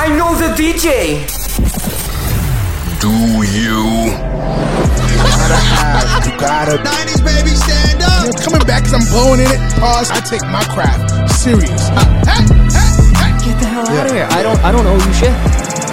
I know the DJ. Do you? You gotta 90s baby, stand up. You're coming back cause I'm blowing in it. Pause. I take my craft serious. Get the hell out of here. I don't owe you shit.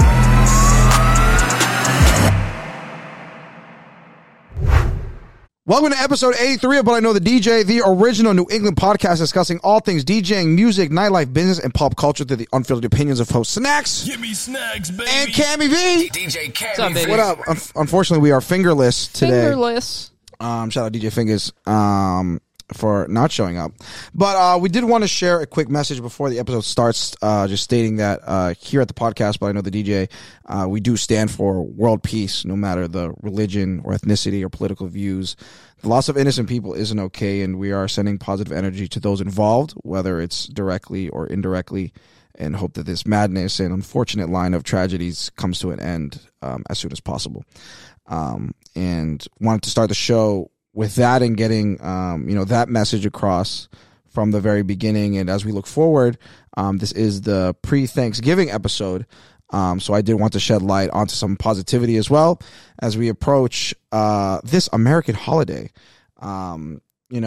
Welcome to episode 83 of But I Know the DJ, the original New England podcast discussing all things DJing, music, nightlife, business, and pop culture through the unfiltered opinions of host Snacks. Give me snacks, baby. And Cammy V. DJ Cammy. What's up, baby? What up? Unfortunately, we are fingerless today. Fingerless. Shout out DJ Fingers for not showing up. But we did want to share a quick message before the episode starts, just stating that here at the podcast, But I Know the DJ, we do stand for world peace, no matter the religion or ethnicity or political views. The loss of innocent people isn't okay, and we are sending positive energy to those involved, whether it's directly or indirectly, and hope that this madness and unfortunate line of tragedies comes to an end as soon as possible. And wanted to start the show with that and getting that message across from the very beginning. And as we look forward, this is the pre-Thanksgiving episode. So I did want to shed light onto some positivity as well as we approach this American holiday. Cammy,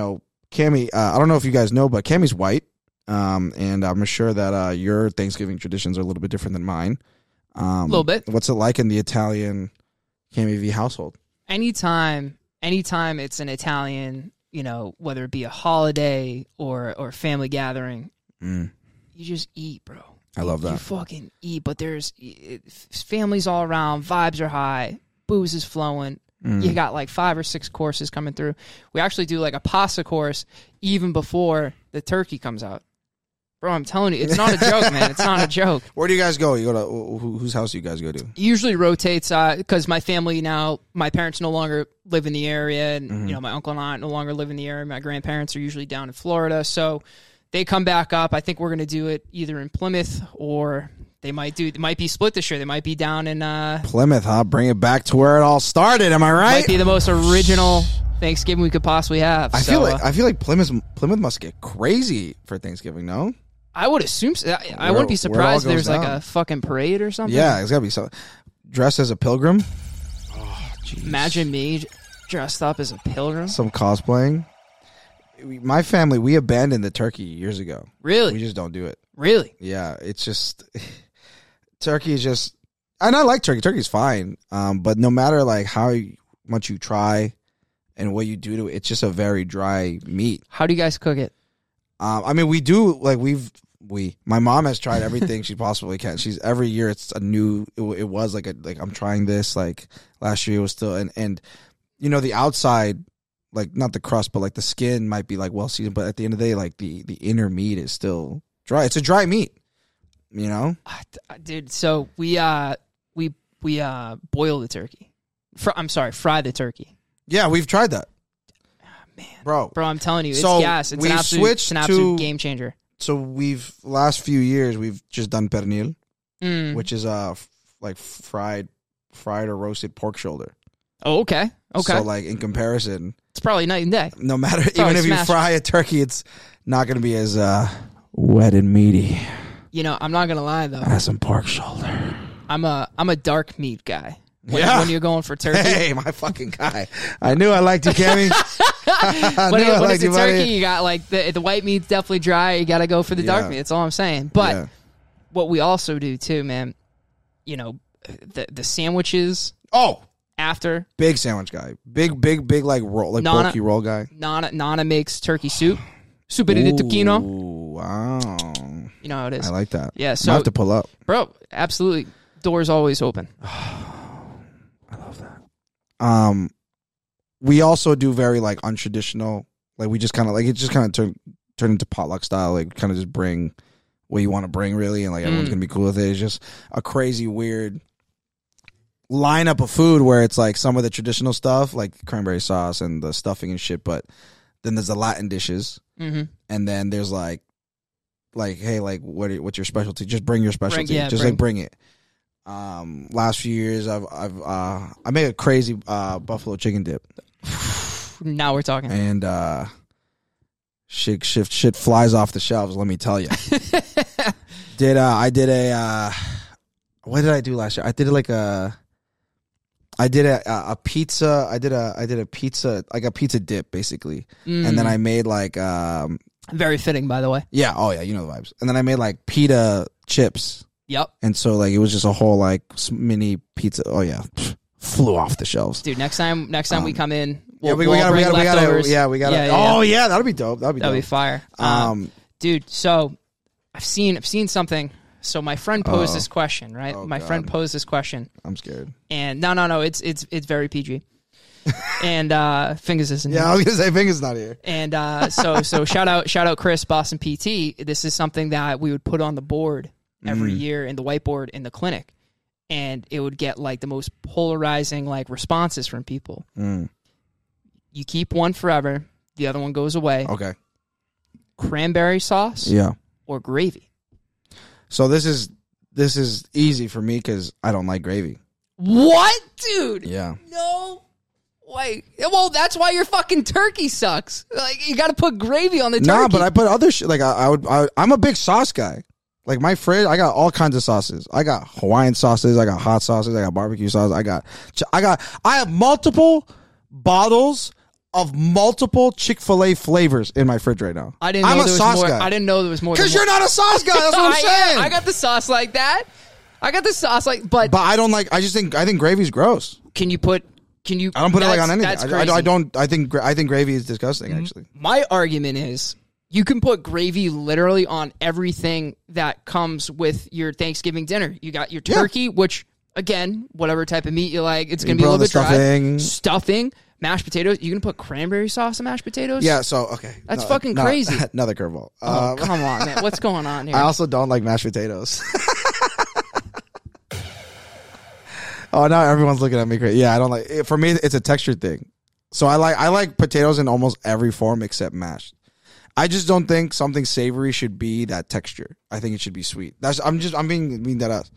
I don't know if you guys know, but Cammy's white. And I'm sure that your Thanksgiving traditions are a little bit different than mine. A little bit. What's it like in the Italian Cammy V household? Anytime it's an Italian, whether it be a holiday or family gathering, you just eat, bro. I love that. You fucking eat, but there's families all around, vibes are high, booze is flowing. You got like 5 or 6 courses coming through. We actually do like a pasta course even before the turkey comes out. Bro, I'm telling you, it's not a joke, man. It's not a joke. Where do you guys go? You go to whose house do you guys go to? Usually rotates because my family now, my parents no longer live in the area, and my uncle and aunt no longer live in the area. My grandparents are usually down in Florida, so they come back up. I think we're going to do it either in Plymouth or they might be split this year. They might be down in Plymouth, huh? Bring it back to where it all started. Am I right? Might be the most original Thanksgiving we could possibly have. I feel like Plymouth must get crazy for Thanksgiving. No, I would assume so. I wouldn't be surprised if there's like a fucking parade or something. Yeah, it's gotta be so. Dressed as a pilgrim. Oh, jeez. Imagine me dressed up as a pilgrim. Some cosplaying. My family, we abandoned the turkey years ago. Really? We just don't do it. Really? Yeah, it's just turkey is just, and I like turkey. Turkey's fine, but no matter like how much you try and what you do to it, it's just a very dry meat. How do you guys cook it? I mean, we do like my mom has tried everything she possibly can. She's every year it's a new. It was like I'm trying this. Like last year it was still and the outside, like not the crust but like the skin might be like well seasoned, but at the end of the day like the inner meat is still dry. It's a dry meat, dude. So we boil the turkey. Fry the turkey. Yeah, we've tried that. Man, bro, I'm telling you, it's so gas. It's an absolute game changer. So last few years we've just done pernil, which is like fried or roasted pork shoulder. Oh, okay. So like in comparison, it's probably night and day. No matter, even if you fry a turkey, it's not going to be as wet and meaty. I'm not gonna lie though. That's some pork shoulder. I'm a dark meat guy. When you're going for turkey. Hey, my fucking guy. I knew I liked you, Cammy. When it's a turkey, you got like the white meat's definitely dry. You got to go for the dark meat. That's all I'm saying. But what we also do too, man, the sandwiches. Oh, after big sandwich guy, big like roll, like bulky roll guy. Nana makes turkey soup. Soup de tocino. Wow. You know how it is. I like that. Yeah, so I have to pull up, bro. Absolutely, doors always open. I love that. We also do very like untraditional. Like we just kind of like it just kind of turn into potluck style. Like kind of just bring what you want to bring really, and like everyone's gonna be cool with it. It's just a crazy weird lineup of food where it's like some of the traditional stuff like cranberry sauce and the stuffing and shit, but then there's the Latin dishes, and then there's like hey, like what's your specialty? Just bring your specialty. Bring it. Last few years I made a crazy buffalo chicken dip. Now we're talking. And shit flies off the shelves, let me tell you. I did what did I do last year? I did like a pizza. I did a pizza, like a pizza dip basically. And then I made like, Very fitting, by the way. yeah. Oh yeah. You know the vibes. And then I made like pita chips. Yep. And so like, it was just a whole like mini pizza. Oh yeah. Flew off the shelves. Dude, next time we come in, Yeah, we gotta. Oh yeah. That'll be dope. That'll be fire. Dude, so I've seen something. So my friend posed this question, right? Friend posed this question. I'm scared. And no, it's very PG. And Fingers isn't here. Yeah, I was gonna say Fingers not here. And so shout out Chris, Boston PT. This is something that we would put on the board every year in the whiteboard in the clinic, and it would get like the most polarizing like responses from people. You keep one forever, the other one goes away. Okay. Cranberry sauce, Yeah. or gravy. So this is easy for me because I don't like gravy. What, dude? Yeah. No. Wait. Well, that's why your fucking turkey sucks. Like, you got to put gravy on the turkey. Nah, but I put other shit. Like I'm a big sauce guy. Like my fridge, I got all kinds of sauces. I got Hawaiian sauces. I got hot sauces. I got barbecue sauce. I have multiple bottles of multiple Chick-fil-A flavors in my fridge right now. I didn't know there was more. I didn't know there was more. Because you're not a sauce guy. That's what I'm saying. I got the sauce like that. But I don't like. I think gravy's gross. Can you? I don't put it like on anything. That's crazy. I don't. I think gravy is disgusting. Actually, my argument is you can put gravy literally on everything that comes with your Thanksgiving dinner. You got your turkey, which again, whatever type of meat you like, it's going to be a little bit dry. Stuffing. Mashed potatoes. You can put cranberry sauce on mashed potatoes? Yeah, so, okay. That's fucking crazy. Another curveball. Oh, come on, man. What's going on here? I also don't like mashed potatoes. Oh, now everyone's looking at me crazy. Yeah, I don't like it. For me, it's a texture thing. So I like potatoes in almost every form except mashed. I just don't think something savory should be that texture. I think it should be sweet. I'm being dead ass.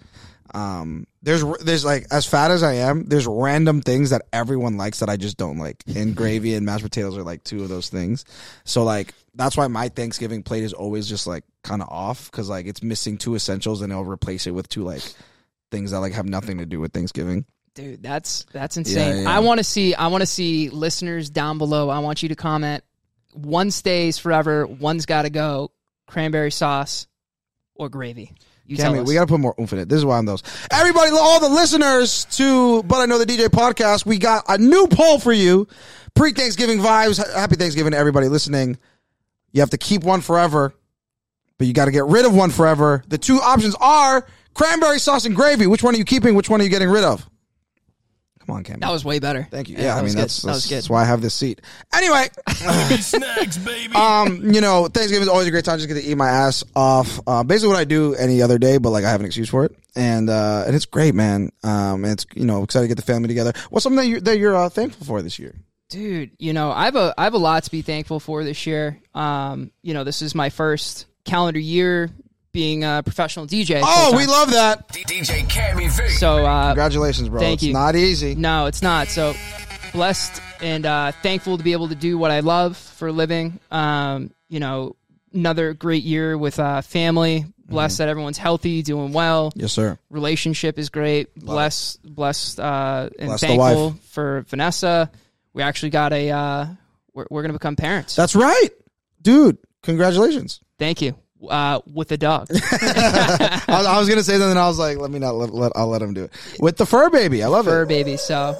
There's like, as fat as I am, there's random things that everyone likes that I just don't like. And gravy and mashed potatoes are like two of those things. So like, that's why my Thanksgiving plate is always just like kind of off. Cause like it's missing two essentials and they'll replace it with two like things that like have nothing to do with Thanksgiving. Dude, that's insane. Yeah. I want to see listeners down below. I want you to comment. One stays forever. One's got to go. Cranberry sauce or gravy. Cammy, we got to put more oomph in it. This is why I'm those. Everybody, all the listeners to But I Know the DJ podcast, we got a new poll for you. Pre-Thanksgiving vibes. Happy Thanksgiving to everybody listening. You have to keep one forever, but you got to get rid of one forever. The two options are cranberry sauce and gravy. Which one are you keeping? Which one are you getting rid of? Come on, Cammy. That was way better. Thank you. Yeah, I mean, that's good. That's why I have this seat. Anyway. Snacks, baby. Thanksgiving is always a great time. Just get to eat my ass off. Basically what I do any other day, but like I have an excuse for it. And it's great, man. And it's, excited to get the family together. What's something that you're thankful for this year? Dude, I have a lot to be thankful for this year. This is my first calendar year being a professional DJ. Oh, we love that. DJ Cammy V. So, congratulations, bro. Thank you. It's not easy. No, it's not. So, blessed and thankful to be able to do what I love for a living. Another great year with family. Blessed that everyone's healthy, doing well. Yes, sir. Relationship is great. Blessed, and Bless thankful for Vanessa. We actually got we're going to become parents. That's right. Dude, congratulations. Thank you. With a dog. I was gonna say something. I was like, I'll let him do it with the fur baby. I love fur baby. So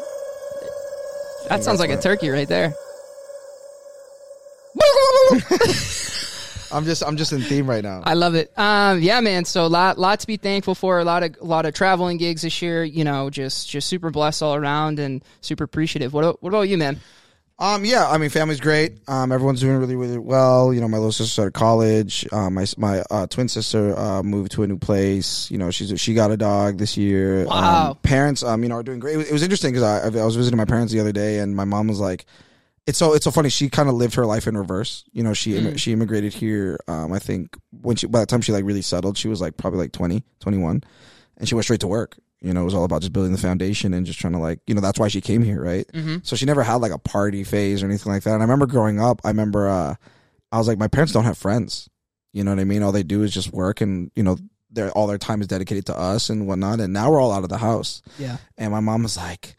that sounds like a turkey right there. I'm just in theme right now. I love it. Yeah, man. So a lot to be thankful for. A lot of traveling gigs this year. Just super blessed all around and super appreciative. What about you, man? Yeah, I mean, family's great. Everyone's doing really, really well. My little sister started college. My twin sister moved to a new place. She got a dog this year. Wow. Parents, are doing great. It was interesting because I was visiting my parents the other day, and my mom was like, "It's so funny." She kind of lived her life in reverse. She immigrated here. I think by the time she like really settled, she was like probably like 20, 21, and she went straight to work. It was all about just building the foundation and just trying to that's why she came here, right? Mm-hmm. So she never had like a party phase or anything like that. And I remember growing up, I was like, my parents don't have friends. You know what I mean? All they do is just work, and all their time is dedicated to us and whatnot. And now we're all out of the house. Yeah. And my mom was like,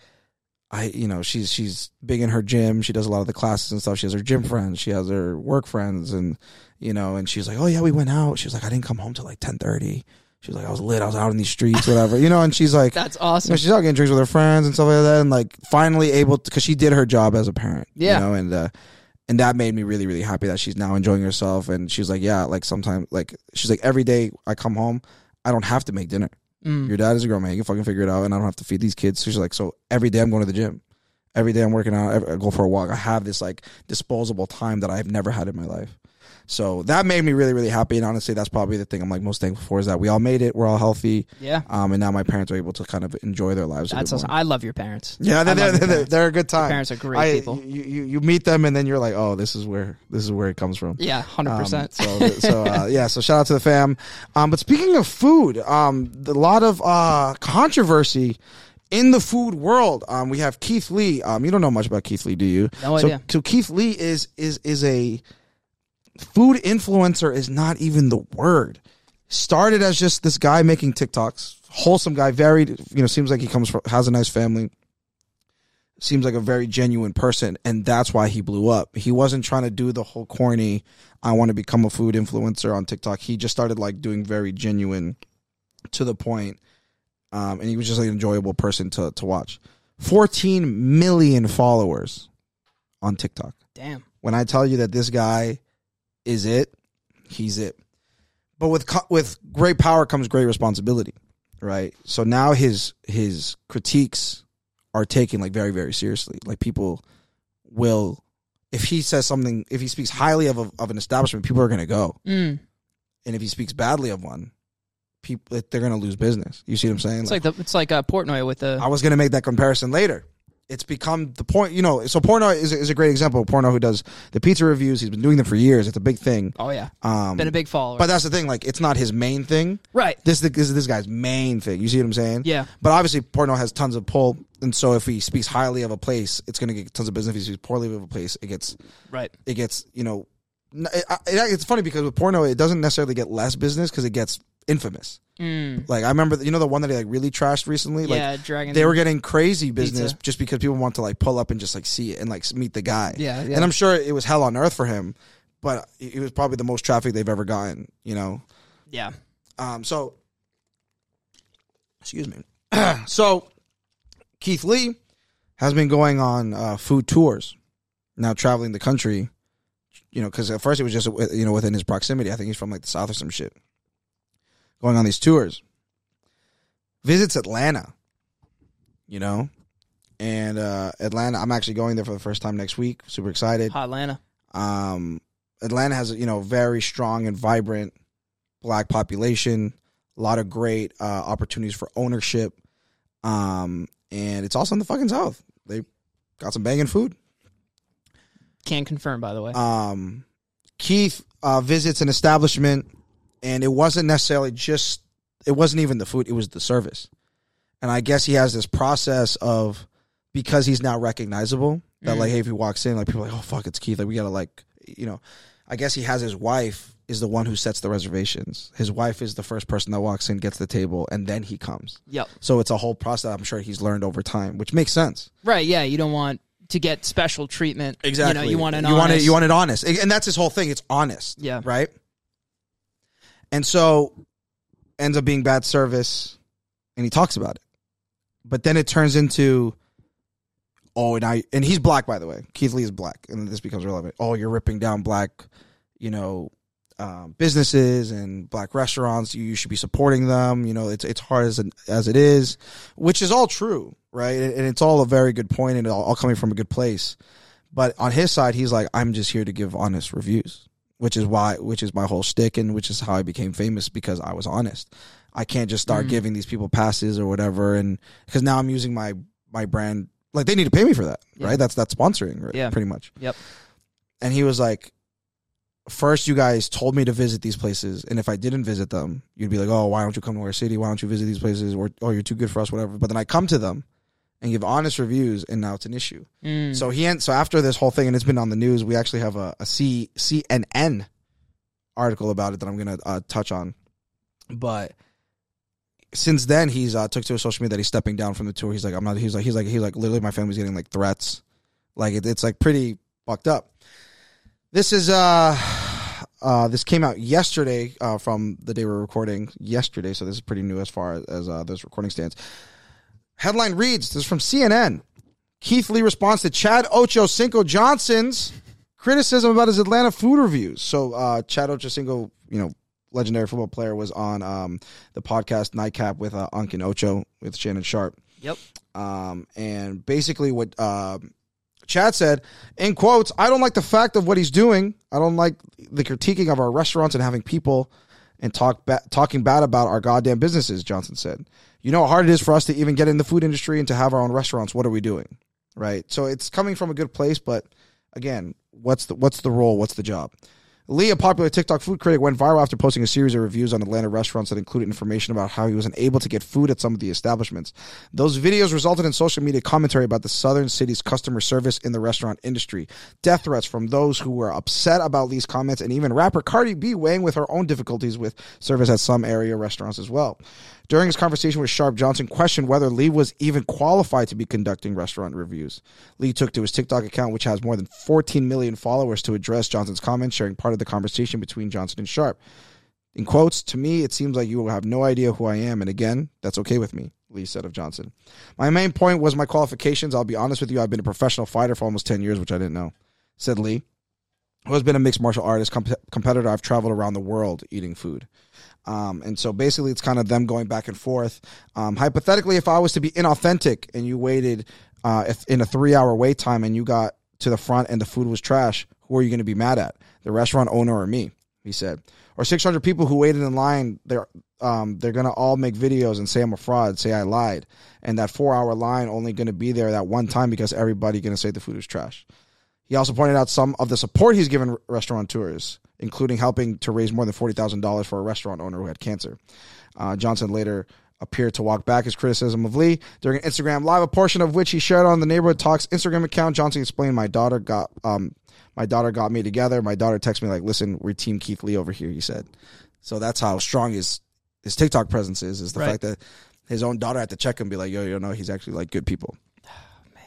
she's big in her gym. She does a lot of the classes and stuff. She has her gym friends. She has her work friends. And, and she's like, oh yeah, we went out. She was like, I didn't come home till like 10:30. She was like, I was lit. I was out in these streets, whatever, and she's like, that's awesome. She's out getting drinks with her friends and stuff like that. And like finally able to, cause she did her job as a parent, and that made me really, really happy that she's now enjoying herself. And she's like, yeah, like sometimes, like, she's like, every day I come home, I don't have to make dinner. Your dad is a grown man. He can fucking figure it out. And I don't have to feed these kids. So she's like, so every day I'm going to the gym. Every day I'm working out. I go for a walk. I have this like disposable time that I've never had in my life. So that made me really, really happy. And honestly, that's probably the thing I'm like most thankful for, is that we all made it. We're all healthy. Yeah. And now my parents are able to kind of enjoy their lives. That's awesome. I love your parents. Yeah, they're a good time. Your parents are great people. You meet them and then you're like, oh, this is where it comes from. Yeah, 100%. So shout out to the fam. But speaking of food, a lot of controversy in the food world. We have Keith Lee. You don't know much about Keith Lee, do you? No idea. So Keith Lee is a food influencer, is not even the word. Started as just this guy making TikToks, wholesome guy, very, seems like he has a nice family, seems like a very genuine person, and that's why he blew up. He wasn't trying to do the whole corny, I want to become a food influencer on TikTok. He just started like doing very genuine, to the point, and he was just like an enjoyable person to watch. 14 million followers on TikTok. Damn. When I tell you that this guy is it, he's it. But with great power comes great responsibility, right? So now his critiques are taken like very, very seriously. Like people will, if he says something, if he speaks highly of an establishment, people are going to go. And if he speaks badly of one, people, they're going to lose business. You see what I'm saying? It's like Portnoy with the. I was going to make that comparison later. It's become the point, so Porno is a great example. Porno, who does the pizza reviews, he's been doing them for years. It's a big thing. Oh yeah, been a big follower. But that's the thing, like it's not his main thing. Right. This is this guy's main thing. You see what I'm saying? Yeah. But obviously, Porno has tons of pull, and so if he speaks highly of a place, it's going to get tons of business. If he speaks poorly of a place, it gets right. It gets it's funny because with Porno, it doesn't necessarily get less business because it gets infamous. Like I remember, the one that he like really trashed recently. Like, Dragon. They were getting crazy business pizza. just because people want to like pull up and just like see it and like meet the guy. Yeah. And I'm sure it was hell on earth for him, but it was probably the most traffic they've ever gotten. Yeah. So, excuse me. So, Keith Lee has been going on food tours, now traveling the country. Because at first it was just within his proximity. I think he's from like the South or some shit. Going on these tours, visits Atlanta, and Atlanta. I'm actually going there for the first time next week. Super excited. Hot Atlanta. Atlanta has very strong and vibrant Black population. A lot of great opportunities for ownership, and it's also in the fucking South. They got some banging food. Can confirm, by the way. Keith visits an establishment. And it wasn't necessarily it wasn't even the food, it was the service. And I guess he has this process of, because he's now recognizable, that like, hey, if he walks in, like people are like, oh, fuck, it's Keith. Like, we got to I guess he has his wife is the one who sets the reservations. His wife is the first person that walks in, gets the table, and then he comes. Yep. So it's a whole process I'm sure he's learned over time, which makes sense. Right, yeah, you don't want to get special treatment. Exactly. You want it honest. And that's his whole thing. It's honest. Yeah. Right? And so ends up being bad service, and he talks about it. But then it turns into, and he's black, by the way. Keith Lee is black, and this becomes relevant. Oh, you're ripping down black, businesses and black restaurants. You should be supporting them. It's hard as it is, which is all true, right? And it's all a very good point, and all coming from a good place. But on his side, he's like, I'm just here to give honest reviews. Which is my whole shtick, and which is how I became famous, because I was honest. I can't just start giving these people passes or whatever, and because now I'm using my brand, like they need to pay me for that, right? That's sponsoring, right? Yeah, pretty much. Yep. And he was like, first you guys told me to visit these places, and if I didn't visit them, you'd be like, oh, why don't you come to our city? Why don't you visit these places? Or oh, you're too good for us, whatever. But then I come to them and give honest reviews, and now it's an issue. So after this whole thing, and it's been on the news, we actually have a CNN article about it that I'm going to touch on. But since then he's took to his social media that he's stepping down from the tour. He's like, I'm not. He's like literally my family's getting like threats. Like it's like pretty fucked up. This is this came out yesterday from the day we're recording yesterday, so this is pretty new as far as this recording stands. Headline reads, this is from CNN. Keith Lee responds to Chad Ochocinco Johnson's criticism about his Atlanta food reviews. So Chad Ochocinco, legendary football player, was on the podcast Nightcap with Unk and Ocho with Shannon Sharp. Yep. And basically what Chad said, in quotes, I don't like the fact of what he's doing. I don't like the critiquing of our restaurants and having people and talking bad about our goddamn businesses, Johnson said. You know how hard it is for us to even get in the food industry and to have our own restaurants. What are we doing? Right? So it's coming from a good place, but again, what's the role? What's the job? Lee, a popular TikTok food critic, went viral after posting a series of reviews on Atlanta restaurants that included information about how he was unable to get food at some of the establishments. Those videos resulted in social media commentary about the southern city's customer service in the restaurant industry, death threats from those who were upset about Lee's comments, and even rapper Cardi B weighing with her own difficulties with service at some area restaurants as well. During his conversation with Sharp, Johnson questioned whether Lee was even qualified to be conducting restaurant reviews. Lee took to his TikTok account, which has more than 14 million followers, to address Johnson's comments, sharing part of the conversation between Johnson and Sharp. In quotes, to me, it seems like you will have no idea who I am, and again, that's okay with me, Lee said of Johnson. My main point was my qualifications. I'll be honest with you, I've been a professional fighter for almost 10 years, which I didn't know, said Lee, who has been a mixed martial artist, competitor. I've traveled around the world eating food. And so basically it's kind of them going back and forth. Hypothetically, if I was to be inauthentic and you waited in a 3-hour wait time and you got to the front and the food was trash, who are you going to be mad at? The restaurant owner or me? He said. Or 600 people who waited in line, they're going to all make videos and say I'm a fraud, say I lied. And that 4-hour line only going to be there that one time because everybody going to say the food is trash. He also pointed out some of the support he's given restaurateurs, including helping to raise more than $40,000 for a restaurant owner who had cancer. Johnson later appeared to walk back his criticism of Lee during an Instagram Live, a portion of which he shared on the Neighborhood Talks Instagram account. Johnson explained, my daughter got me together. My daughter texted me like, listen, we're Team Keith Lee over here, he said. So that's how strong his TikTok presence is the fact that his own daughter had to check him and be like, no, he's actually like good people. Oh,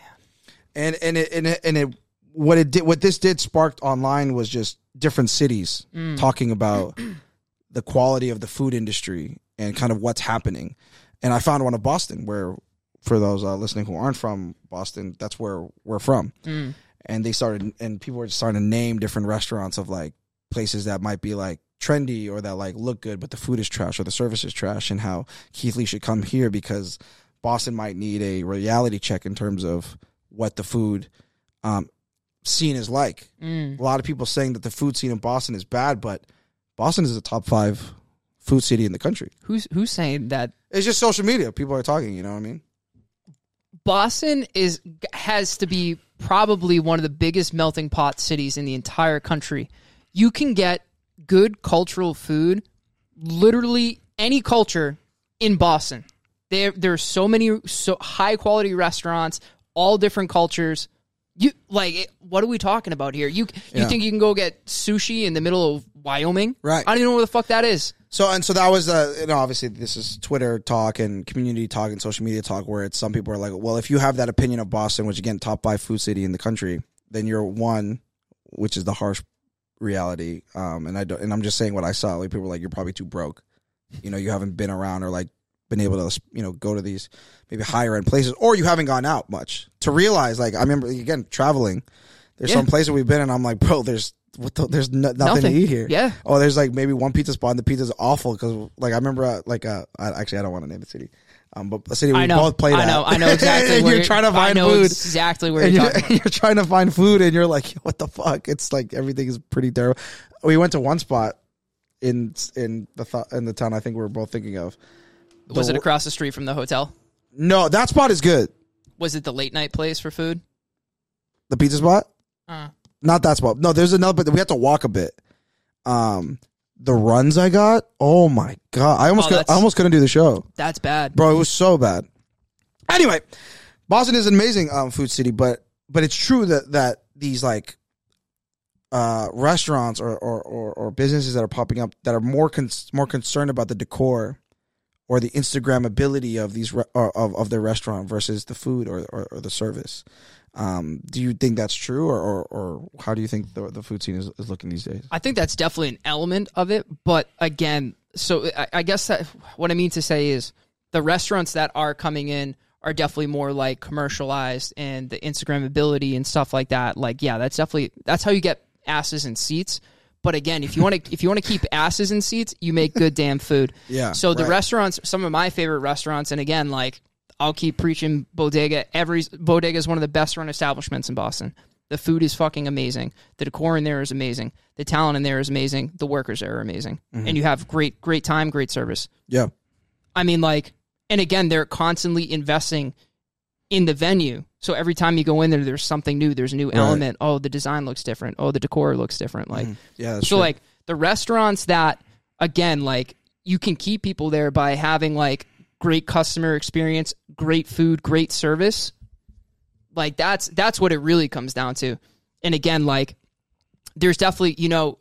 man. What this did sparked online was just different cities talking about the quality of the food industry and kind of what's happening. And I found one of Boston, where for those listening who aren't from Boston, that's where we're from. And people were just starting to name different restaurants of like places that might be like trendy or that like look good, but the food is trash or the service is trash, and how Keith Lee should come here because Boston might need a reality check in terms of what the food scene is like. A lot of people saying that the food scene in Boston is bad, but Boston is a top 5 food city in the country. Who's saying that? It's just social media. People are talking, you know what I mean? Boston has to be probably one of the biggest melting pot cities in the entire country. You can get good cultural food, literally any culture, in Boston. There are so many high quality restaurants, all different cultures. What are we talking about here? You think you can go get sushi in the middle of Wyoming? Right. I don't even know where the fuck that is. So that was obviously this is Twitter talk and community talk and social media talk, where it's some people are like, well, if you have that opinion of Boston, which again, top 5 food city in the country, then you're one, which is the harsh reality. And I'm just saying what I saw. Like, people were like, you're probably too broke. You haven't been around or like been able to, go to these maybe higher end places, or you haven't gone out much to realize, like, I remember again, traveling, there's some places we've been and I'm like, bro, there's nothing to eat here. Yeah. Oh, there's like maybe one pizza spot and the pizza's awful. Cause like, I remember actually I don't want to name the city. But a city we both played at. I know exactly where you're trying to find food. Exactly where you're talking about. You're trying to find food and you're like, what the fuck? It's like, everything is pretty terrible. We went to one spot in the town I think we were both thinking of. Was it across the street from the hotel? No, that spot is good. Was it the late night place for food? The pizza spot? Not that spot. No, there's another, but we had to walk a bit. The runs I got, oh my God. I almost couldn't do the show. That's bad. Bro, it was so bad. Anyway, Boston is an amazing food city, but it's true that these like restaurants or businesses that are popping up that are more concerned about the decor or the Instagrammability of these of their restaurant versus the food or the service. Do you think that's true, or how do you think the food scene is looking these days? I think that's definitely an element of it, but again, so I guess that what I mean to say is the restaurants that are coming in are definitely more like commercialized, and the Instagrammability and stuff like that. Like, yeah, that's how you get asses in seats. But again, if you want to keep asses in seats, you make good damn food. Yeah. So the restaurants, some of my favorite restaurants, and again, like I'll keep preaching Bodega. Bodega is one of the best run establishments in Boston. The food is fucking amazing. The decor in there is amazing. The talent in there is amazing. The workers there are amazing, and you have great time, great service. Yeah. I mean, like, and again, they're constantly investing in the venue. So every time you go in there, there's something new. There's a new element. Oh, the design looks different. Oh, the decor looks different. Like, yeah. That's so true. like the restaurants that, again, like you can keep people there by having like great customer experience, great food, great service. Like that's what it really comes down to. And again, like there's definitely, you know,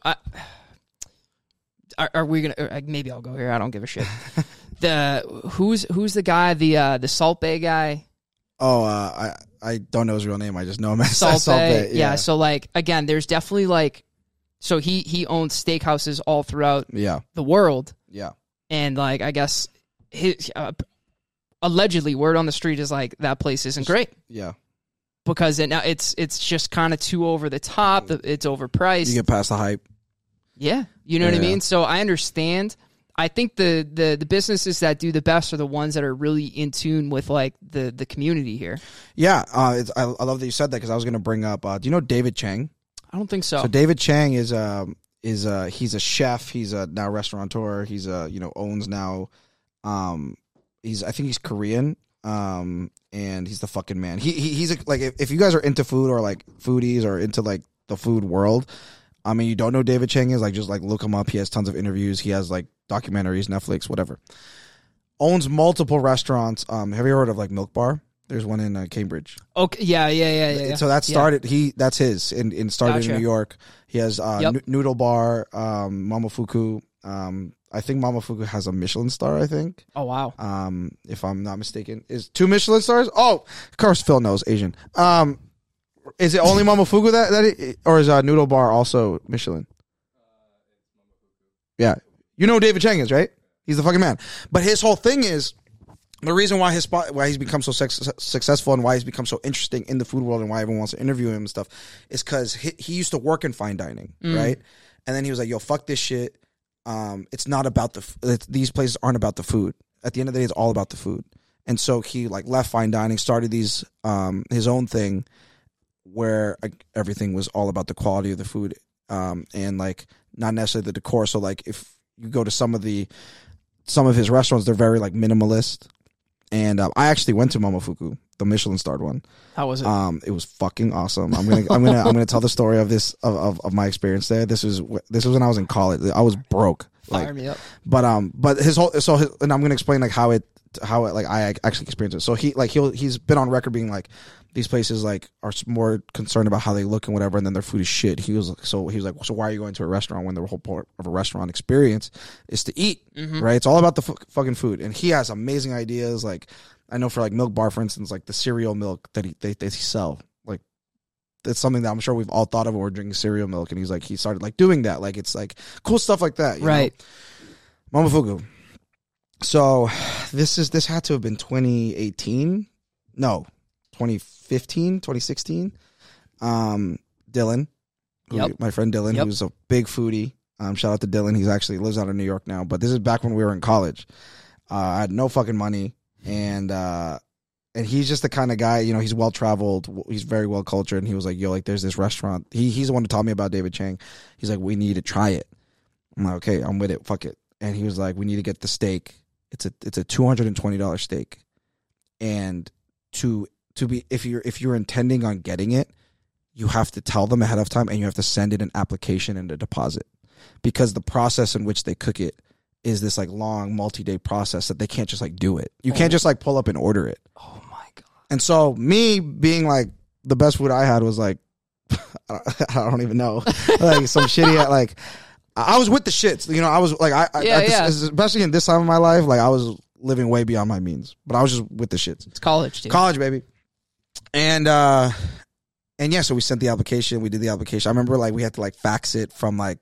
are we gonna? Maybe I'll go here. I don't give a shit. Who's the guy? The Salt Bay guy. Oh, I don't know his real name. I just know him as Salt Bay. Yeah. So like again, there's definitely like, so he owns steakhouses all throughout the world. Yeah. And like I guess his allegedly word on the street is like that place isn't great. Yeah. Because it's just kind of too over the top. It's overpriced. You get past the hype. Yeah, you know what I mean? So I understand. I think the businesses that do the best are the ones that are really in tune with like the community here. Yeah, I love that you said that because I was going to bring up. Do you know David Chang? I don't think so. So David Chang is he's a chef. He's a now restaurateur. He's owns now. I think he's Korean. And he's the fucking man. He's like if you guys are into food or like foodies or into like the food world. I mean, you don't know who David Chang is, like just like look him up. He has tons of interviews. He has like documentaries, Netflix, whatever. Owns multiple restaurants. Have you heard of like Milk Bar? There's one in Cambridge. Okay, yeah. So that started. That's his and started in New York. He has Noodle Bar, Momofuku. I think Momofuku has a Michelin star. I think. Oh wow. If I'm not mistaken, is 2 Michelin stars? Oh, of course, Phil knows Asian. Is it only Momofuku or is Noodle Bar also Michelin? Yeah, you know who David Chang is, right? He's the fucking man. But his whole thing is the reason why why he's become so successful and why he's become so interesting in the food world and why everyone wants to interview him and stuff is because he used to work in fine dining, right? And then he was like, "Yo, fuck this shit. It's not about these places aren't about the food. At the end of the day, it's all about the food." And so he like left fine dining, started these his own thing where everything was all about the quality of the food and like not necessarily the decor. So like if you go to some of his restaurants, they're very like minimalist. And I actually went to Momofuku, the Michelin starred one. How was it? It was fucking awesome. I'm gonna tell the story of this of my experience there. This was when I was in college. I was broke. Fire me up. But his whole and I'm gonna explain like how it like I actually experienced it. So he's been on record being like these places like are more concerned about how they look and whatever, and then their food is shit. He was like, so why are you going to a restaurant when the whole part of a restaurant experience is to eat, right? It's all about the fucking food. And he has amazing ideas. Like I know for like Milk Bar, for instance, like the cereal milk that they sell, like it's something that I'm sure we've all thought of when we're drinking cereal milk. And he started like doing that. Like it's like cool stuff like that, right? Momofuku. So this had to have been 2018. No. 2015, 2016. Dylan, my friend Dylan, who's a big foodie. Shout out to Dylan. He actually lives out in New York now, but this is back when we were in college. I had no fucking money, and he's just the kind of guy, he's well traveled, he's very well cultured, and he was like, yo, like there's this restaurant. He's the one who taught me about David Chang. He's like, we need to try it. I'm like, okay, I'm with it. Fuck it. And he was like, we need to get the steak. It's a $220 steak, and to be if you're intending on getting it, you have to tell them ahead of time and you have to send in an application and a deposit, because the process in which they cook it is this like long multi-day process that they can't just like do it. You can't just like pull up and order it. Oh my God. And so me being like the best food I had was like I don't even know, like some shitty like I was with the shits, I was like, especially in this time of my life, like I was living way beyond my means. But I was just with the shits. It's college, dude. College, baby. And yeah, so we sent the application. We did the application. I remember like we had to like fax it from like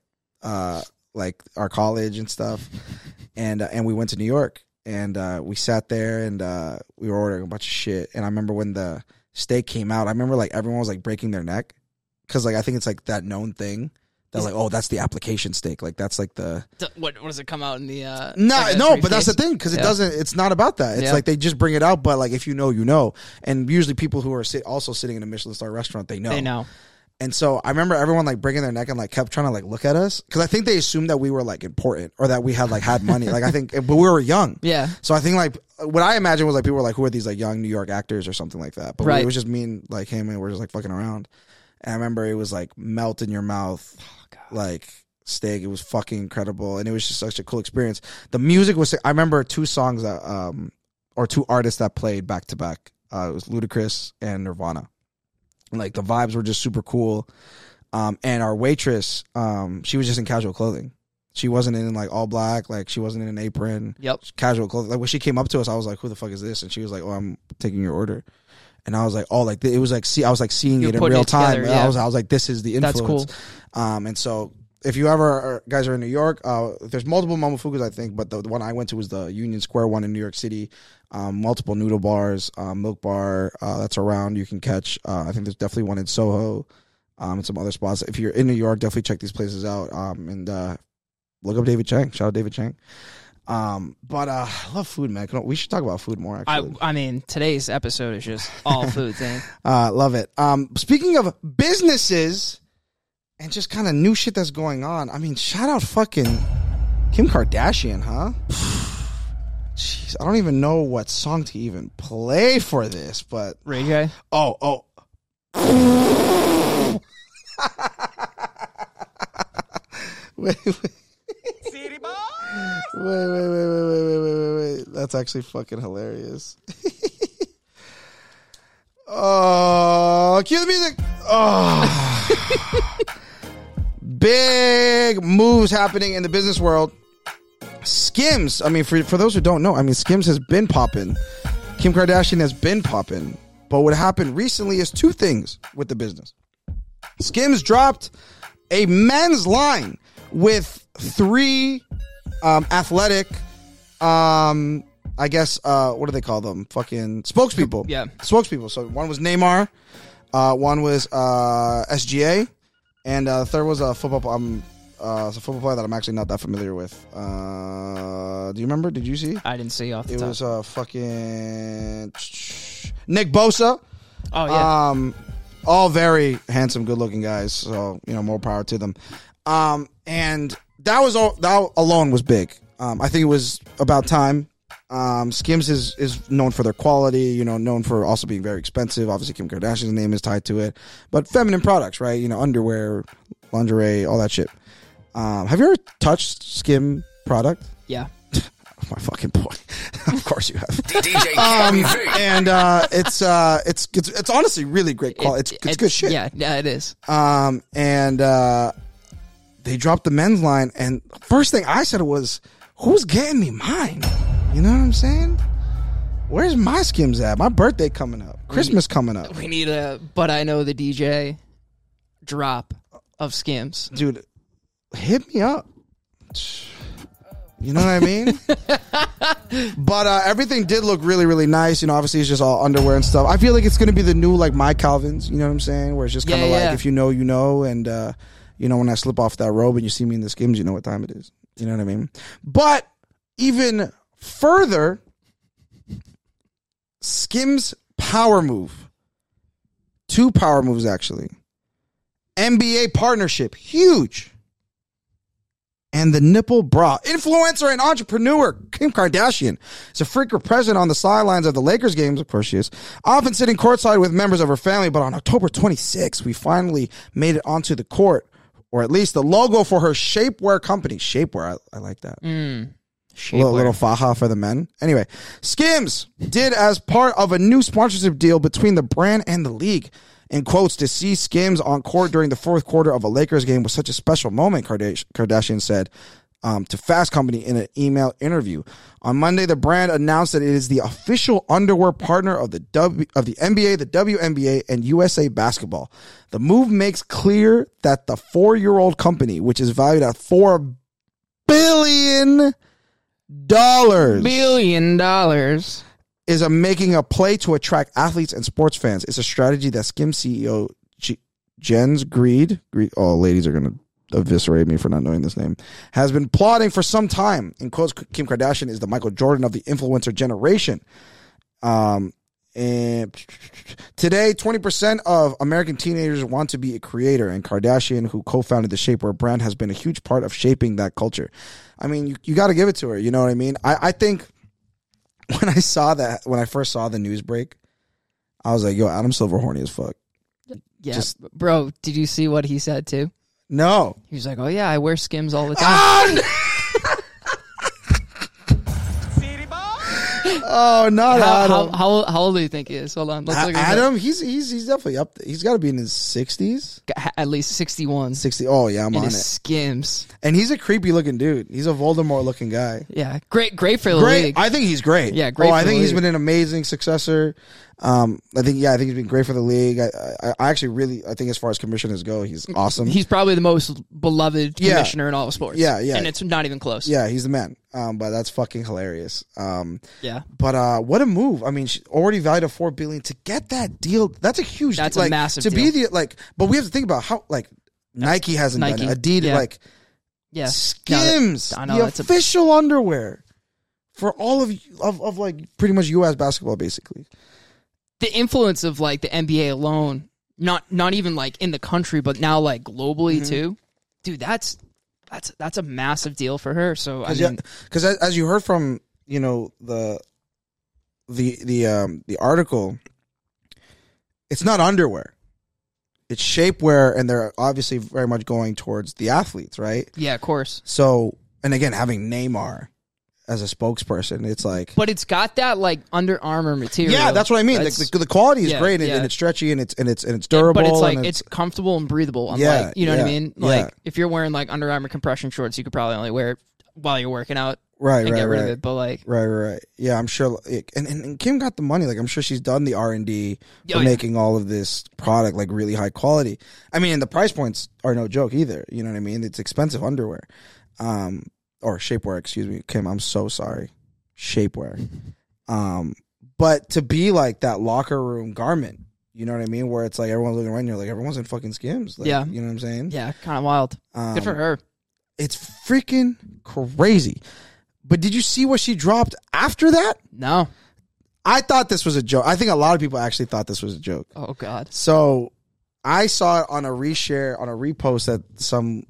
our college and stuff. And we went to New York and we sat there and we were ordering a bunch of shit. And I remember when the steak came out, I remember like everyone was like breaking their neck because like I think it's like that known thing. They're like, oh, that's the application steak. Like that's like the what does it come out in the no, but that's the thing because it doesn't. It's not about that. It's Yeah. like they just bring it out. But like if you know, you know. And usually people who are also sitting in a Michelin star restaurant, they know. They know. And so I remember everyone like breaking their neck and like kept trying to like look at us because I think they assumed that we were like important or that we had like had money. Like I think, but we were young. Yeah. So I think like what I imagine was like people were like, who are these like young New York actors or something like that. But Right. it was just me and like him and we're just like fucking around. And I remember it was like melt in your mouth, like steak. It was fucking incredible. And it was just such a cool experience. The music was, I remember 2 songs that, or 2 artists that played back to back. It was Ludacris and Nirvana. And like the vibes were just super cool. And our waitress, she was just in casual clothing. She wasn't in like all black, like she wasn't in an apron. Yep. Casual clothing. Like when she came up to us, I was like, "Who the fuck is this?" And she was like, "Oh, I'm taking your order." And I was like, "Oh, like it was like I was like seeing You're it in putting real it together, time." yeah. I was like, "This is the influence." That's cool. And so if you ever guys are in New York, there's multiple Momofukus, I think, but the one I went to was the Union Square one in New York City. Multiple noodle bars, Milk Bar that's around. You can catch. I think there's definitely one in Soho. And some other spots. If you're in New York, definitely check these places out. And look up David Chang. Shout out David Chang. But I love food, man. We should talk about food more, actually. I mean, today's episode is just all food thing. Love it. Speaking of businesses and just kind of new shit that's going on, I mean, shout out fucking Kim Kardashian, huh? Jeez, I don't even know what song to even play for this, but Ray J. Oh. Wait. That's actually fucking hilarious. Oh, cue the music. Oh. Big moves happening in the business world. Skims. I mean, for those who don't know, I mean, Skims has been popping. Kim Kardashian has been popping. But what happened recently is 2 things with the business. Skims dropped a men's line with 3 athletic, I guess, what do they call them? Fucking spokespeople. Yeah. Spokespeople. So one was Neymar, one was SGA, and the third was a football. It's a football player that I'm actually not that familiar with. Do you remember? Did you see? I didn't see off the It top. was fucking Nick Bosa. Oh yeah. All very handsome, good-looking guys. So more power to them. And that was all. That alone was big. I think it was about time. Skims is known for their quality. Known for also being very expensive. Obviously, Kim Kardashian's name is tied to it. But feminine products, right? underwear, lingerie, all that shit. Have you ever touched Skim product? Yeah. My fucking boy. Of course you have. DJ Cammy V. And it's honestly really great quality. It's good shit. Yeah, it is. And they dropped the men's line, and first thing I said was, "Who's getting me mine?" You know what I'm saying? Where's my Skims at? My birthday coming up, Christmas coming up, We need a But I Know the DJ drop of Skims. dude. Hit me up. You know what I mean? But everything did look really, really nice. Obviously it's just all underwear and stuff. I feel like it's going to be the new, like, My Calvins. You know what I'm saying? Where it's just kind of like, if you know, you know. And, when I slip off that robe and you see me in the Skims, you know what time it is. You know what I mean? But even further, Skims power move. 2 power moves, actually. NBA partnership. Huge. And the nipple bra. Influencer and entrepreneur Kim Kardashian is a frequent present on the sidelines of the Lakers games. Of course she is. Often sitting courtside with members of her family. But on October 26th, we finally made it onto the court. Or at least the logo for her shapewear company. Shapewear. I like that. Little faja for the men. Anyway, Skims did as part of a new sponsorship deal between the brand and the league. In quotes, to see Skims on court during the 4th quarter of a Lakers game was such a special moment, Kardashian said. to Fast Company in an email interview. On Monday, the brand announced that it is the official underwear partner of the NBA, the WNBA, and USA Basketball. The move makes clear that the 4-year-old company, which is valued at $4 billion, is making a play to attract athletes and sports fans. It's a strategy that Skims CEO Jens Greed, oh, ladies are going to eviscerate me for not knowing this name, has been plotting for some time. In quotes, Kim Kardashian is the Michael Jordan of the influencer generation. And today, 20% of American teenagers want to be a creator, and Kardashian, who co-founded the Shapewear brand, has been a huge part of shaping that culture. I mean, you got to give it to her. You know what I mean? I think when I first saw the news break, I was like, yo, Adam Silver horny as fuck. Yeah, bro, did you see what he said too? No. He was like, oh yeah, I wear Skims all the time. Oh, not Adam. How old do you think he is? Hold on. Let's look at Adam, he's definitely up there. He's got to be in his 60s. At least 61. 60. Oh, yeah, I'm on it. Skims. And he's a creepy looking dude. He's a Voldemort looking guy. Yeah. Great for the league. I think he's great. Yeah, great. I think he's been an amazing successor. I think he's been great for the league. I actually think as far as commissioners go, he's awesome. He's probably the most beloved commissioner in all of sports. Yeah. And it's not even close. Yeah, he's the man. But that's fucking hilarious. Yeah. But what a move. I mean, she already valued at $4 billion to get that deal. That's a huge That's deal. a massive to deal. be the but we have to think about how Nike hasn't done it. Adidas, yeah. Skims, I know, the official underwear for all of pretty much US basketball, basically. The influence of the NBA alone, not even in the country, but now globally too, dude. That's a massive deal for her. So because as you heard from the article, it's not underwear, it's shapewear, and they're obviously very much going towards the athletes, right? Yeah, of course. So, and again, having Neymar as a spokesperson, it's but it's got that Under Armour material. Yeah, that's what I mean. The quality is great, and it's stretchy, and it's durable, but it's comfortable and breathable. Unlike, you know what I mean? If you're wearing Under Armour compression shorts, you could probably only wear it while you're working out. Right, and right, get rid right. of it, but right. Yeah, I'm sure. And Kim got the money. I'm sure she's done the R&D for making all of this product really high quality. I mean, and the price points are no joke either. You know what I mean? It's expensive underwear, or shapewear. Excuse me, Kim. I'm so sorry. Shapewear. But to be that locker room garment, you know what I mean? Where it's everyone's looking around, you're everyone's in fucking Skims. You know what I'm saying? Yeah, kind of wild. Good for her. It's freaking crazy. But did you see what she dropped after that? No. I thought this was a joke. I think a lot of people actually thought this was a joke. Oh, God. So I saw it on a reshare, on a repost that some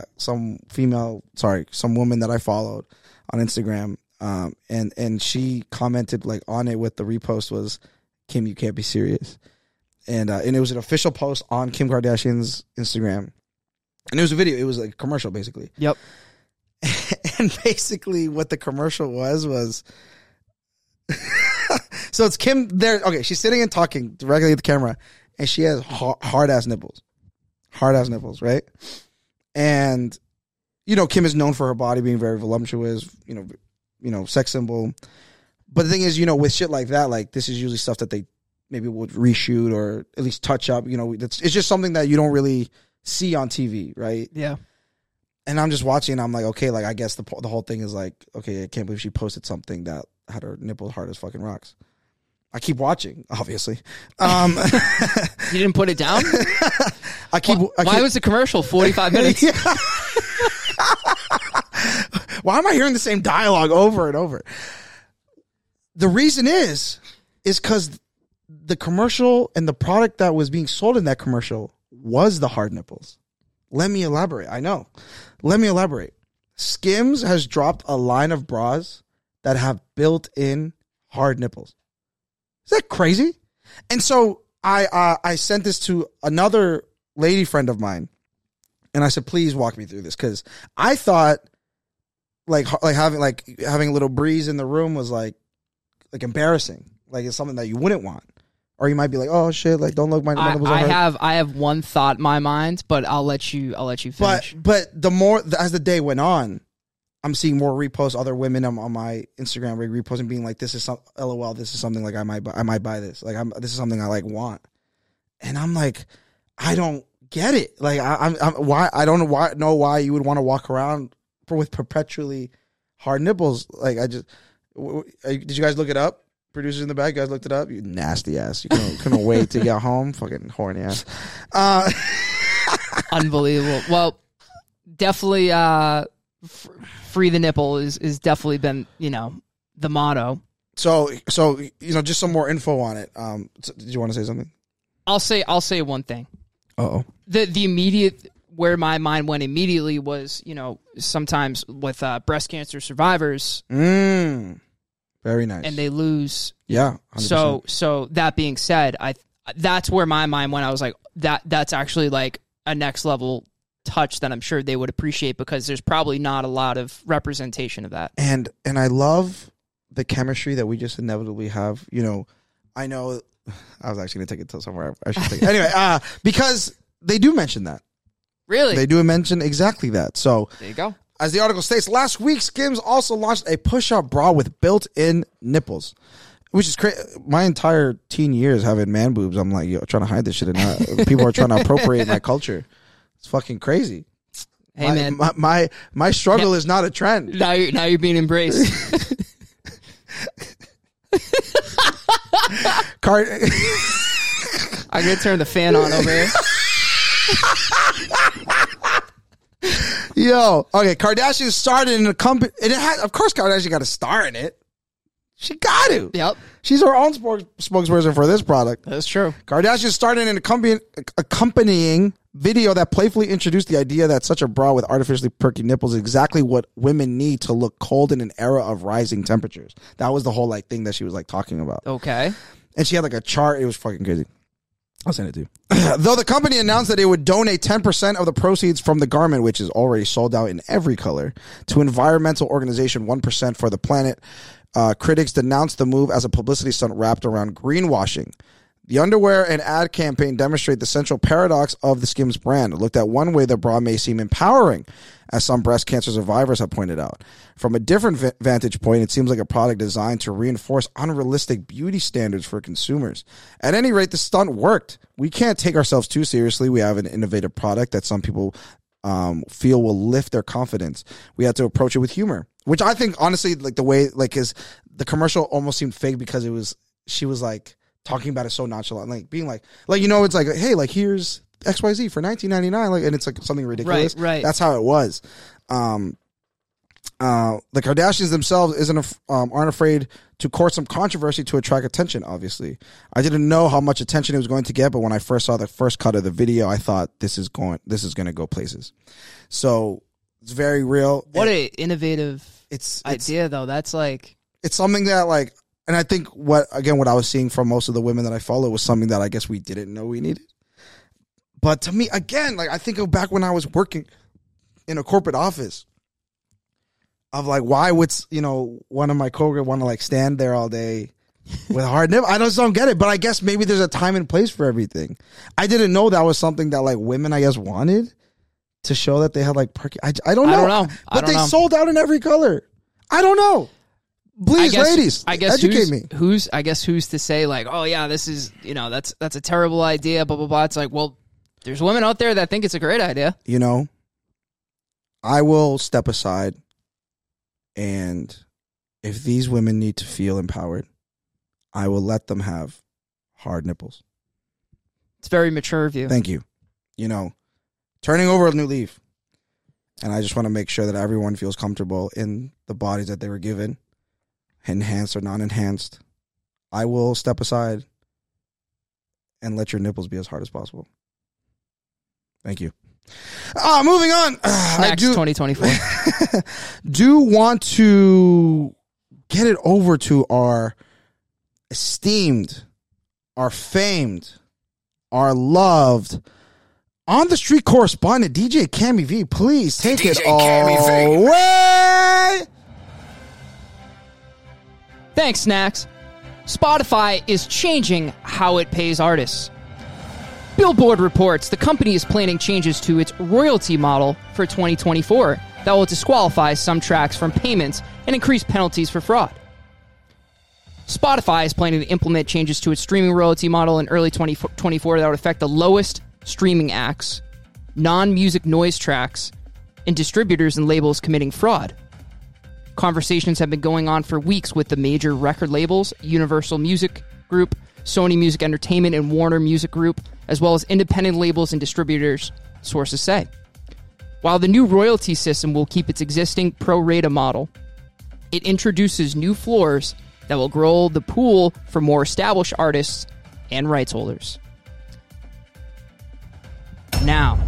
woman that I followed on Instagram, and she commented on it with the repost was, Kim, you can't be serious. And it was an official post on Kim Kardashian's Instagram. And it was a video. It was a commercial, basically. Yep. And basically what the commercial was so it's Kim there. Okay, she's sitting and talking directly at the camera, and she has hard ass nipples, right? And Kim is known for her body being very voluptuous, sex symbol. But the thing is, with shit like that, this is usually stuff that they maybe would reshoot or at least touch up. It's just something that you don't really see on TV, right? Yeah. And I'm just watching, and I'm like, okay, I guess the whole thing is okay, I can't believe she posted something that had her nipples hard as fucking rocks. I keep watching, obviously. You didn't put it down? Why was the commercial 45 minutes? Why am I hearing the same dialogue over and over? The reason is because the commercial and the product that was being sold in that commercial was the hard nipples. Let me elaborate. I know. Let me elaborate. Skims has dropped a line of bras that have built-in hard nipples. Is that crazy? And so I sent this to another lady friend of mine, and I said, please walk me through this, because I thought having a little breeze in the room was embarrassing. It's something that you wouldn't want. Or you might be oh shit, don't look my nipples. I have one thought in my mind, but I'll let you finish. But the more as the day went on, I'm seeing more reposts. Other women on my Instagram reposting, being like, "This is some LOL. This is something like I might buy this. Like this is something I like want." And I'm like, I don't get it. Like I'm why I don't know why you would want to walk around with perpetually hard nipples. Like did you guys look it up? Producers in the back, you guys looked it up. You nasty ass. You couldn't wait to get home. Fucking horny ass. Unbelievable. Well, definitely. Free the nipple is definitely been, the motto. So just some more info on it. Did you want to say something? I'll say one thing. Uh-oh. The immediate, where my mind went immediately was, sometimes with breast cancer survivors. Very nice. And they lose. Yeah. 100%. So that being said, that's where my mind went. I was like, that's actually like a next level touch that I'm sure they would appreciate, because there's probably not a lot of representation of that. And I love the chemistry that we just inevitably have. I know I was actually going to take it to somewhere I should take it. Anyway, because they do mention that. Really? They do mention exactly that. So there you go. As the article states, last week Skims also launched a push-up bra with built-in nipples, which is crazy. My entire teen years having man boobs, I'm like, trying to hide this shit, and people are trying to appropriate my culture. It's fucking crazy. Hey, man. My struggle is not a trend. Now you're being embraced. I'm going to turn the fan on over here. Yo, okay, Kardashian started in a company. Of course, Kardashian got a star in it. She got to. Yep. She's her own spokesperson for this product. That's true. Kardashian started in an accompanying video that playfully introduced the idea that such a bra with artificially perky nipples is exactly what women need to look cold in an era of rising temperatures. That was the whole thing that she was talking about. Okay. And she had a chart. It was fucking crazy. I'll send it to you. Though the company announced that it would donate 10% of the proceeds from the garment, which is already sold out in every color, to environmental organization 1% for the planet, critics denounced the move as a publicity stunt wrapped around greenwashing. The underwear and ad campaign demonstrate the central paradox of the Skims brand. Looked at one way, the bra may seem empowering, as some breast cancer survivors have pointed out. From a different vantage point, it seems like a product designed to reinforce unrealistic beauty standards for consumers. At any rate, the stunt worked. We can't take ourselves too seriously. We have an innovative product that some people feel will lift their confidence. We had to approach it with humor, which I think, honestly, the way, is the commercial almost seemed fake because she was talking about it so nonchalant, being it's hey, here's XYZ for $19.99, and it's something ridiculous. Right. That's how it was. The Kardashians themselves aren't afraid to court some controversy to attract attention. Obviously, I didn't know how much attention it was going to get, but when I first saw the first cut of the video, I thought this is going to go places. So it's very real. What an innovative idea, though. That's it's something that and I think what I was seeing from most of the women that I follow was something that I guess we didn't know we needed. But to me, again, I think of back when I was working in a corporate office of why would, one of my coworkers want to stand there all day with a hard nip? I just don't get it. But I guess maybe there's a time and place for everything. I didn't know that was something that women, I guess, wanted to show that they had perky. I don't know. But they sold out in every color. I don't know. Please, ladies, educate me. Who's to say oh yeah, this is that's a terrible idea, blah blah blah. It's well, there's women out there that think it's a great idea. I will step aside, and if these women need to feel empowered, I will let them have hard nipples. It's very mature of you. Thank you. Turning over a new leaf, and I just want to make sure that everyone feels comfortable in the bodies that they were given. Enhanced or non-enhanced, I will step aside and let your nipples be as hard as possible. Thank you. Moving on. Next 2024. Do want to get it over to our esteemed, our famed, our loved, on the street correspondent, DJ Cammy V. Please take it away. Thanks, Snacks. Spotify is changing how it pays artists. Billboard reports the company is planning changes to its royalty model for 2024 that that will disqualify some tracks from payments and increase penalties for fraud. Spotify is planning to implement changes to its streaming royalty model in early 2024 that would affect the lowest streaming acts, non-music noise tracks, and distributors and labels committing fraud. Conversations have been going on for weeks with the major record labels, Universal Music Group, Sony Music Entertainment, and Warner Music Group, as well as independent labels and distributors, sources say. While the new royalty system will keep its existing pro rata model, it introduces new floors that will grow the pool for more established artists and rights holders. Now,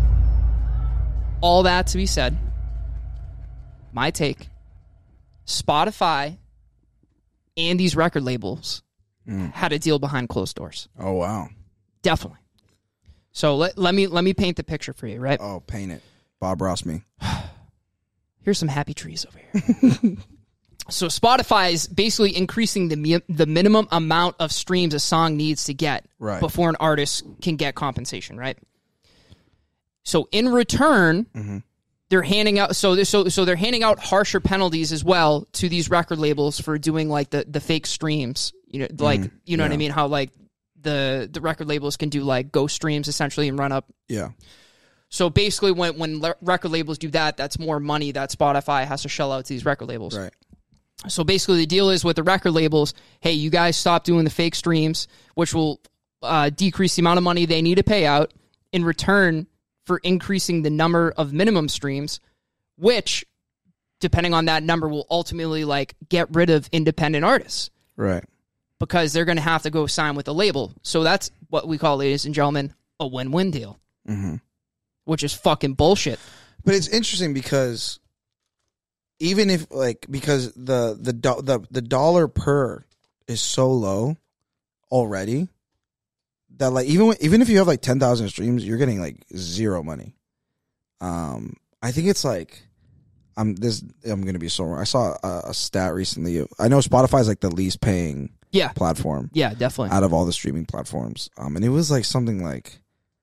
all that to be said, my take, Spotify and these record labels had a deal behind closed doors. Oh, wow. Definitely. So let me paint the picture for you, right? Oh, paint it. Bob Ross me. Here's some happy trees over here. So Spotify is basically increasing the minimum amount of streams a song needs to get before an artist can get compensation, right? So in return, they're handing out they're handing out harsher penalties as well to these record labels for doing like the fake streams. You know, like you know what I mean? How like the record labels can do like ghost streams essentially and run up. Yeah. So basically, when record labels do that, that's more money that Spotify has to shell out to these record labels. Right. So basically, the deal is with the record labels, hey, you guys stop doing the fake streams, which will decrease the amount of money they need to pay out in return for increasing the number of minimum streams, which, depending on that number, will ultimately like get rid of independent artists. Right. Because they're going to have to go sign with a label. So that's what we call, ladies and gentlemen, a win-win deal. Mm-hmm. Which is fucking bullshit. But it's interesting because even if like because the dollar per is so low already that like even if you have like 10,000 streams, you're getting like zero money. I think it's like I'm gonna be so wrong. I saw a stat recently. I know Spotify is like the least paying platform. Yeah, definitely. Out of all the streaming platforms. And it was like something like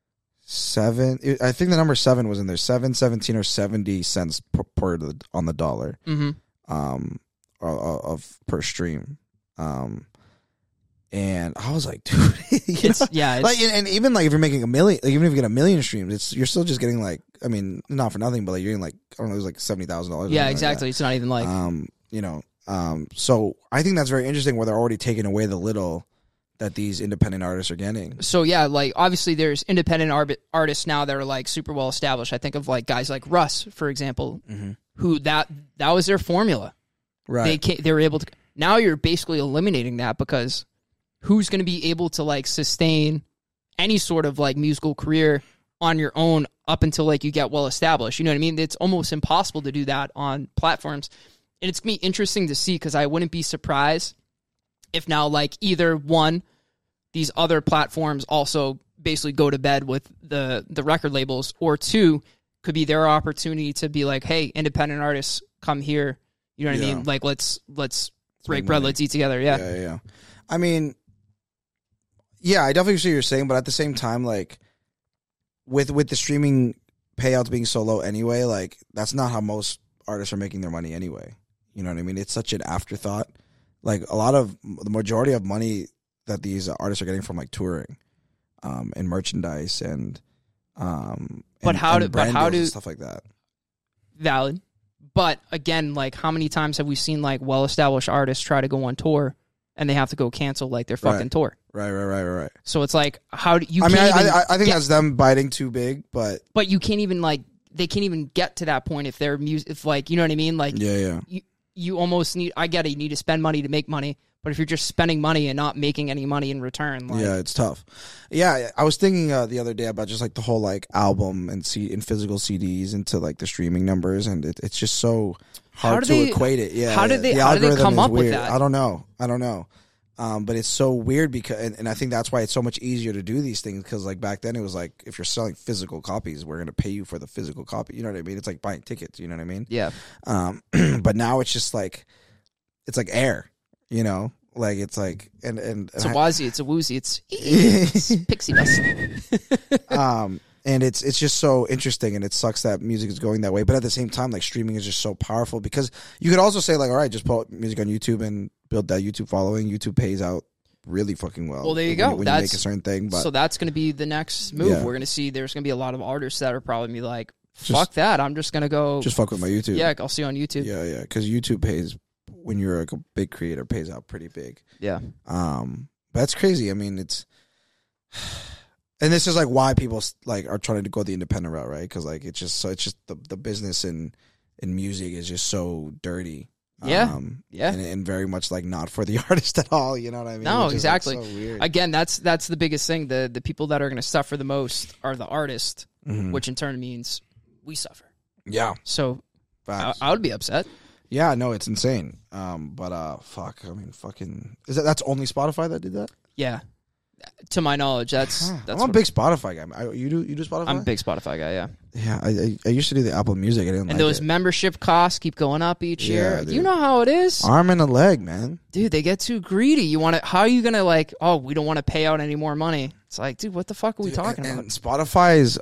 I think the number 7 was in there. 7, 17, or 70 cents per on the dollar. Of per stream. And I was like, dude, it's like, and even like if you're making $1 million, like even if you get 1 million streams, you're still just getting like, I mean, not for nothing, but like you're getting like, I don't know, it was like $70,000. Yeah, exactly. Like it's not even like, you know, so I think that's very interesting where they're already taking away the little that these independent artists are getting. So yeah, like obviously there's independent artists now that are like super well established. I think of like guys like Russ, for example, who that was their formula. Right. They were able to. Now you're basically eliminating that because who's going to be able to like sustain any sort of like musical career on your own up until like you get well established? You know what I mean? It's almost impossible to do that on platforms. And it's going to be interesting to see because I wouldn't be surprised if now like either one, these other platforms also basically go to bed with the record labels, or two, could be their opportunity to be like, hey, independent artists, come here. You know what I mean? Like let's break bread, let's eat together. Yeah. I mean, yeah, I definitely see what you're saying, but at the same time, like with the streaming payouts being so low anyway, like that's not how most artists are making their money anyway. You know what I mean? It's such an afterthought. Like the majority of money that these artists are getting from like touring, and merchandise and how do stuff like that. Valid. But again, like how many times have we seen like well-established artists try to go on tour and they have to go cancel like their fucking tour? Right. So it's like, how do you? I mean, I think that's them biting too big, but you can't even like they can't even get to that point if they're if like you know what I mean? Like you almost need. I get it. You need to spend money to make money. But if you're just spending money and not making any money in return, like, yeah, it's tough. Yeah, I was thinking the other day about just like the whole like album and physical CDs into like the streaming numbers, and it's just so hard to equate it. Yeah, how did they come up with that? I don't know. But it's so weird because, and I think that's why it's so much easier to do these things because like back then it was like if you're selling physical copies, we're gonna pay you for the physical copy. You know what I mean? It's like buying tickets. You know what I mean? Yeah. But now it's just like it's like air. You know, like it's like and it's a wazzy, it's a woozy, it's pixie dust. And it's just so interesting, and it sucks that music is going that way. But at the same time, like, streaming is just so powerful, because you could also say, like, all right, just put music on YouTube and build that YouTube following. YouTube pays out really fucking well. Well, there you go. When you make a certain thing. But so that's going to be the next move. Yeah. We're going to see there's going to be a lot of artists that are probably be like, fuck that. I'm just going to go. Just fuck with my YouTube. Yeah, I'll see you on YouTube. Yeah. Because YouTube pays, when you're like a big creator, pays out pretty big. Yeah. But that's crazy. I mean, it's... And this is like why people like are trying to go the independent route, right? Because like it's just the business in music is just so dirty, yeah, and very much like not for the artist at all. You know what I mean? No, Which is, exactly. like, so weird. Again, that's the biggest thing. The people that are going to suffer the most are the artists, which in turn means we suffer. Yeah. So Facts. I would be upset. Yeah, no, it's insane. But fuck, I mean, fucking, that's only Spotify that did that? Yeah. To my knowledge, that's I'm a big Spotify guy. You do Spotify? I'm a big Spotify guy, yeah. Yeah, I used to do the Apple Music. I didn't like And those it. membership costs keep going up each year. dude. You know how it is, Arm and a leg, man. dude. They get too greedy. You want to? How are you gonna like? Oh, we don't want to pay out any more money. It's like, dude, what the fuck are we talking about? And Spotify's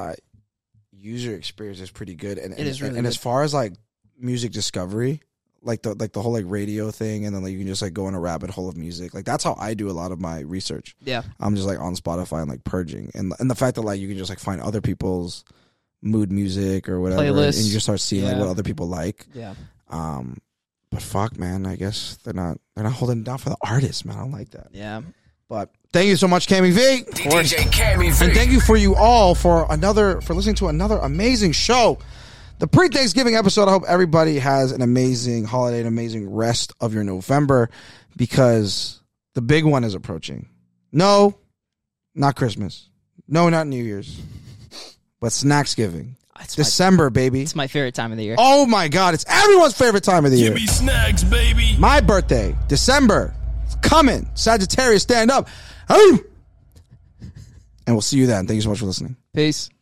user experience is pretty good, and It is really and good. as far as like music discovery, like the whole like radio thing, and then like you can just like go in a rabbit hole of music. Like that's how I do a lot of my research. Yeah, I'm just like on Spotify and like purging, and the fact that like you can just like find other people's mood music or whatever, Playlists. and you just start seeing like Yeah. what other people like. yeah. But fuck, man, I guess they're not holding it down for the artists, man. I don't like that. Yeah. But thank you so much, Cammy V. DJ Cammy V. And thank you for you all for listening to another amazing show. The pre-Thanksgiving episode. I hope everybody has an amazing holiday, an amazing rest of your November, because the big one is approaching. No, not Christmas. No, not New Year's. But Snacksgiving. December, baby. It's my favorite time of the year. Oh my God, it's everyone's favorite time of the year. Give me snacks, baby. My birthday, December. It's coming. Sagittarius, stand up. And we'll see you then. Thank you so much for listening. Peace.